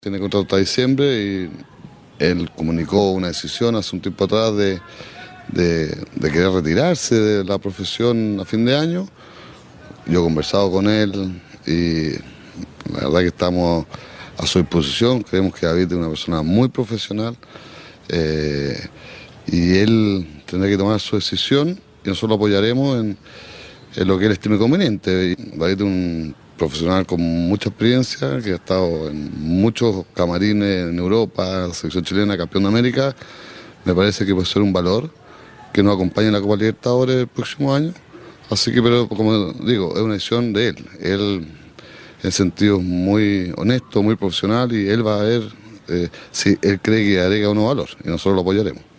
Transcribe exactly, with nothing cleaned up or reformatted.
Tiene contrato hasta diciembre y él comunicó una decisión hace un tiempo atrás de, de, de querer retirarse de la profesión a fin de año. Yo he conversado con él y la verdad que estamos a su disposición. Creemos que David es una persona muy profesional eh, y él tendrá que tomar su decisión y nosotros lo apoyaremos en, en lo que él estime conveniente. David es un profesional con mucha experiencia, que ha estado en muchos camarines en Europa, la selección chilena, campeón de América. Me parece que puede ser un valor que nos acompañe en la Copa Libertadores el próximo año. Así que, pero como digo, es una decisión de él. Él, en sentido, es muy honesto, muy profesional y él va a ver eh, si él cree que agrega o no valor y nosotros lo apoyaremos.